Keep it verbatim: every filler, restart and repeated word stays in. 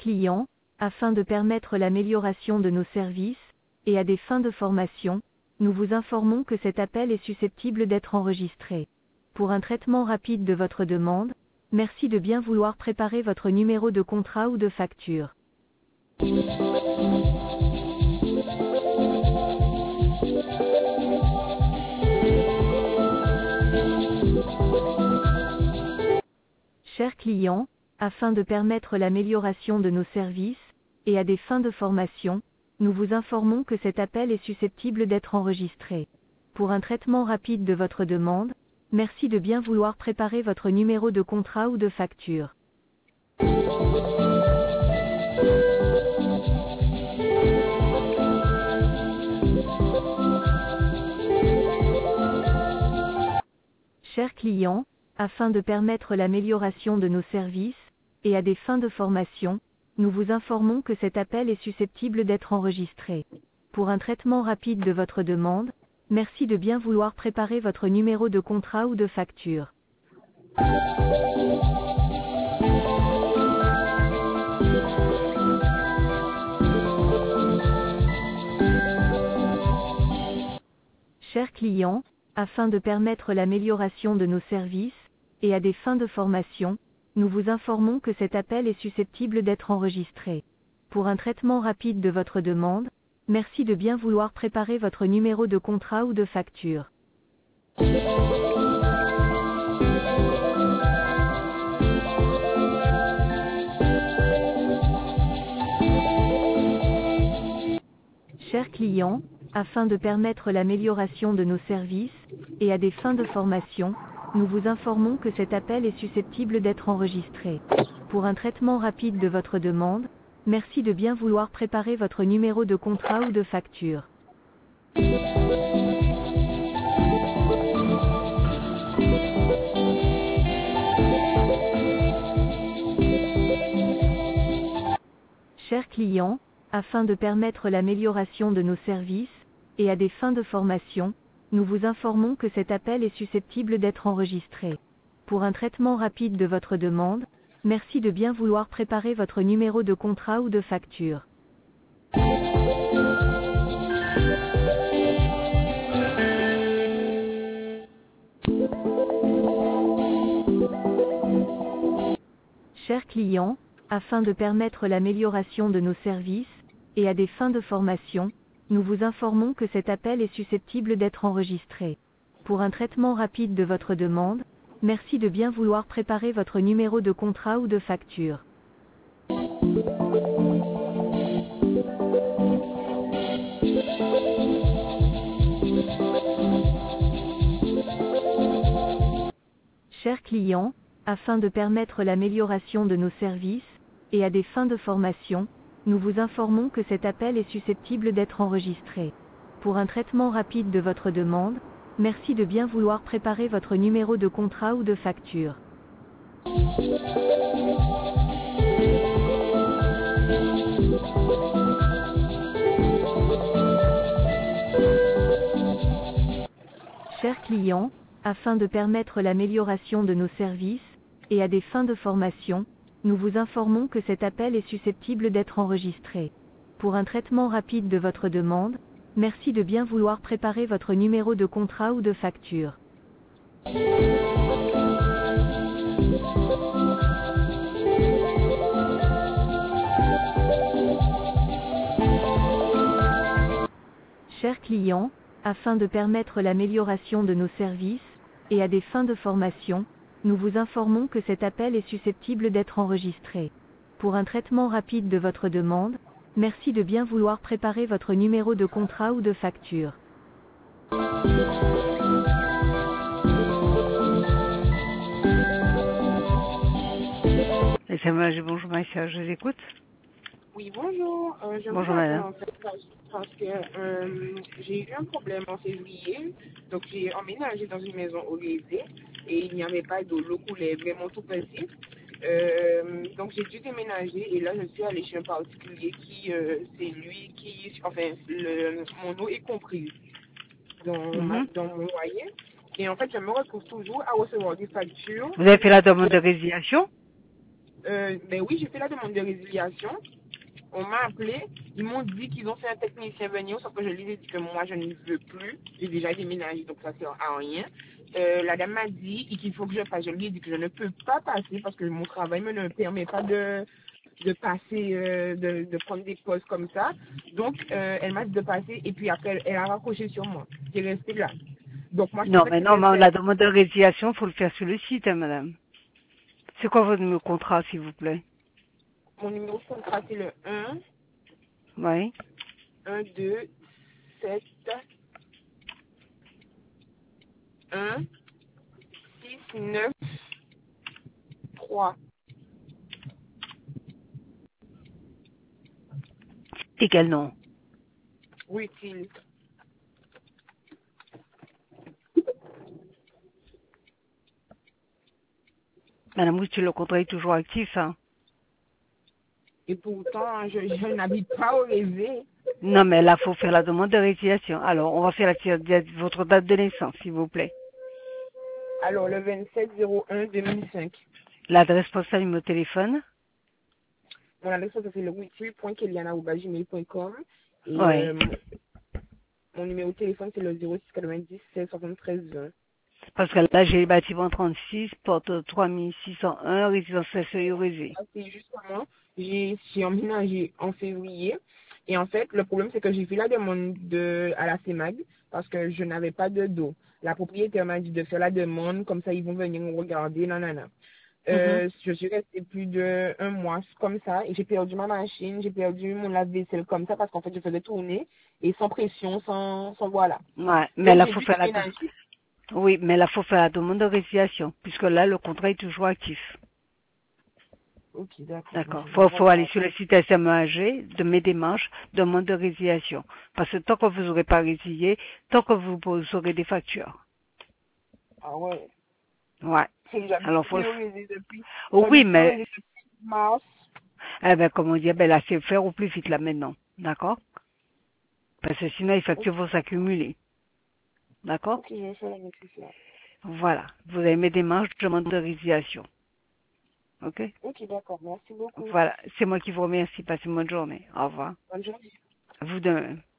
client, afin de permettre l'amélioration de nos services, et à des fins de formation, nous vous informons que cet appel est susceptible d'être enregistré. Pour un traitement rapide de votre demande, merci de bien vouloir préparer votre numéro de contrat ou de facture. Chers clients, afin de permettre l'amélioration de nos services, et à des fins de formation, nous vous informons que cet appel est susceptible d'être enregistré. Pour un traitement rapide de votre demande, merci de bien vouloir préparer votre numéro de contrat ou de facture. Chers clients, afin de permettre l'amélioration de nos services, et à des fins de formation, nous vous informons que cet appel est susceptible d'être enregistré. Pour un traitement rapide de votre demande, merci de bien vouloir préparer votre numéro de contrat ou de facture. Chers clients, afin de permettre l'amélioration de nos services, et à des fins de formation, nous vous informons que cet appel est susceptible d'être enregistré. Pour un traitement rapide de votre demande, merci de bien vouloir préparer votre numéro de contrat ou de facture. Chers clients, afin de permettre l'amélioration de nos services, et à des fins de formation, nous vous informons que cet appel est susceptible d'être enregistré. Pour un traitement rapide de votre demande, merci de bien vouloir préparer votre numéro de contrat ou de facture. Chers clients, afin de permettre l'amélioration de nos services, et à des fins de formation, nous vous informons que cet appel est susceptible d'être enregistré. Pour un traitement rapide de votre demande, merci de bien vouloir préparer votre numéro de contrat ou de facture. Chers clients, afin de permettre l'amélioration de nos services, et à des fins de formation, nous vous informons que cet appel est susceptible d'être enregistré. Pour un traitement rapide de votre demande, merci de bien vouloir préparer votre numéro de contrat ou de facture. Chers clients, afin de permettre l'amélioration de nos services, et à des fins de formation, nous vous informons que cet appel est susceptible d'être enregistré. Pour un traitement rapide de votre demande, merci de bien vouloir préparer votre numéro de contrat ou de facture. Chers clients, afin de permettre l'amélioration de nos services, et à des fins de formation, nous vous informons que cet appel est susceptible d'être enregistré. Pour un traitement rapide de votre demande, merci de bien vouloir préparer votre numéro de contrat ou de facture. Chers clients, afin de permettre l'amélioration de nos services, et à des fins de formation, nous vous informons que cet appel est susceptible d'être enregistré. Pour un traitement rapide de votre demande, merci de bien vouloir préparer votre numéro de contrat ou de facture. S M H, bonjour Maïssa, je vous écoute. Oui, bonjour. Euh, je Bonjour me madame. rappelle, en fait, parce, parce que euh, j'ai eu un problème en février. Donc j'ai emménagé dans une maison au Lézé et il n'y avait pas d'eau. L'eau coulait vraiment tout petit. Euh, donc j'ai dû déménager et là je suis allée chez un particulier qui, euh, c'est lui qui, enfin, le, mon eau est comprise dans, ma, Mhm. dans mon loyer. Et en fait, je me retrouve toujours à recevoir des factures. Vous avez fait la demande de résiliation? Euh, ben oui, j'ai fait la demande de résiliation. On m'a appelé, ils m'ont dit qu'ils ont fait un technicien venir, sauf que je lui ai dit que moi je ne veux plus. J'ai déjà déménagé, donc ça sert à rien. Euh, la dame m'a dit qu'il faut que je fasse. Je lui ai dit que je ne peux pas passer parce que mon travail me ne permet pas de, de passer, euh, de, de prendre des pauses comme ça. Donc, euh, elle m'a dit de passer et puis après, elle, elle a raccroché sur moi. J'ai resté là. Donc, moi, je Non, pensais que mais non, c'était mais fait. la demande de résiliation, faut le faire sur le site, hein, madame. C'est quoi votre numéro de contrat, s'il vous plaît? Mon numéro de contrat, c'est le un, Oui. un, deux, sept, un, six, neuf, trois. Et quel nom? Oui, utile. Madame Wittil, le contrat est toujours actif, hein. Et pourtant, je, je n'habite pas au Révé. Non, mais là, faut faire la demande de résiliation. Alors, on va faire la, votre date de naissance, s'il vous plaît. Alors, le vingt-sept zéro un deux mille cinq. L'adresse postale, numéro de téléphone. Mon adresse, c'est le witty point keliana arobase gmail point com. Et Oui. euh, mon numéro de téléphone, c'est le zéro six quatre-vingt-dix seize soixante-treize vingt. Parce que là, j'ai le bâtiment trente-six, porte trois mille six cent un, résidence Saint-Rézy. Ça, c'est justement, j'ai j'ai emménagé en février. Et en fait, le problème, c'est que j'ai fait la demande de, à la CEMAG parce que je n'avais pas de dos. La propriétaire m'a dit de faire la demande, comme ça, ils vont venir me regarder, nanana. Mhm. Euh, je suis restée plus de un mois comme ça et j'ai perdu ma machine, j'ai perdu mon lave-vaisselle comme ça parce qu'en fait, je faisais tourner et sans pression, sans, sans voilà. Ouais, mais Donc, là, j'ai faut dû faire la, déménager. oui, mais là, faut faire la demande de résiliation, puisque là, le contrat est toujours actif. Ok, d'accord. Bon, D'accord. je vais Faut, faut aller regarder. sur le site S M A G de mes démarches, demande de résiliation. Parce que tant que vous n'aurez pas résilié, tant que vous aurez des factures. Ah ouais. Ouais. J'habite Alors, faut, plus au Résil depuis. oui, J'habite plus au mais, Résil depuis mars. eh ben, comme on dit, eh ben là, c'est faire au plus vite, là, maintenant. D'accord? Parce que sinon, les Ok, factures vont s'accumuler. D'accord? ok, je vais faire la nécessaire. Voilà. Vous avez mes démarches, demande de résiliation. Ok? Ok, d'accord. Merci beaucoup. Voilà. C'est moi qui vous remercie. Passez une bonne journée. Au revoir. Bonne journée. À vous de même.